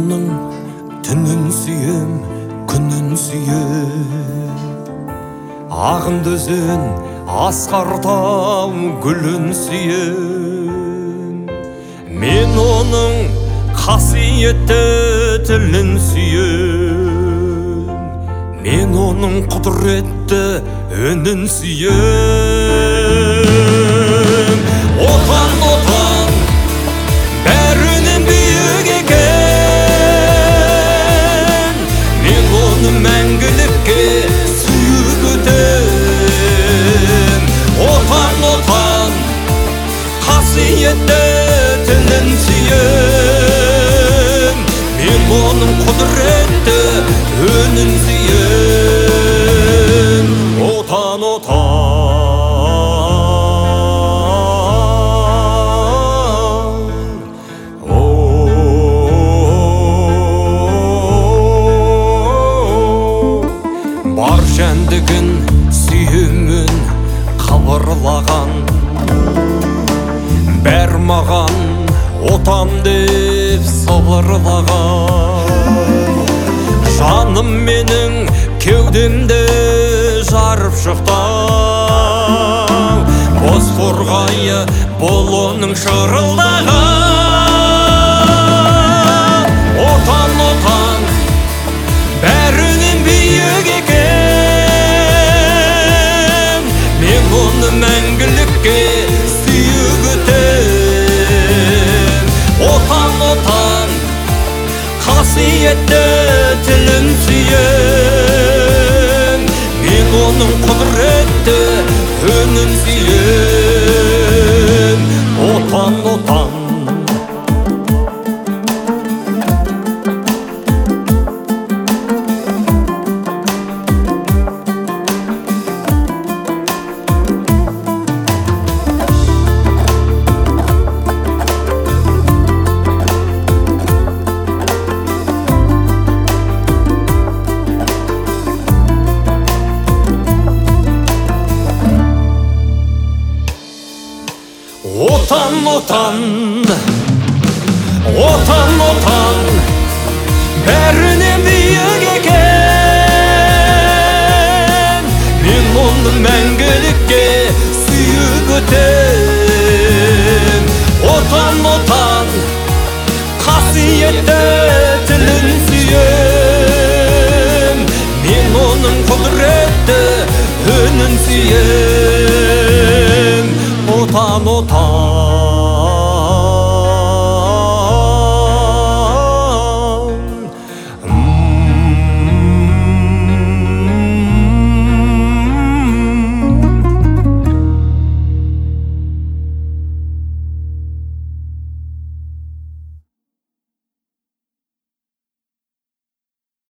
оның түнін сүйем, күнін сүйем. Ағынды өзен, асқар тау гүлін сүйем. Мен оның қасиетті тілін сүйем. Мен оның құдіретті үнін сүйем. Отан, отан, бәрінен биік екен. Мен оны мәңгілікке сүйіп өтем. Отан, отан, қасиетті тілін сүйем. Мен оның құдіретті үнін сүйем. Отан, отан, бар жәндігін сүйемін қабырлаған. Бәр маған отан деп сыбырлаған. Жаным менің кеудемде жарып шықтау. Боз қорғайы бұл оның шырылдаған. Отан, отан, бәрінен биік екен. Мен оны мәңгілікке сүйіп өтем. Отан, отан, қасиетті тілін сүйем. Мен оның құдіретті үнін сүйем. Отан, отан, отан, отан, отан, отан, бәрінен биік екен. Мен оны мәңгілікке сүйіп өтем. Отан, отан, қасиетті тілін сүйем. Мен оның құдіретті үнін сүйем. Отан, отан.